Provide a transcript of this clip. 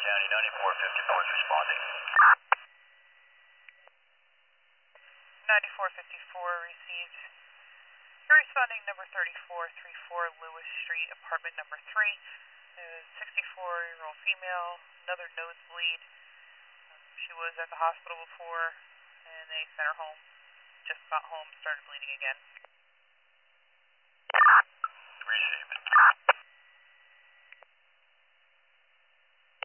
County, 9454 is responding. 9454 received. Responding number 3434 Lewis Street, apartment number 3. 64-year-old female, another nosebleed. She was at the hospital before, and they sent her home. Just got home, started bleeding again.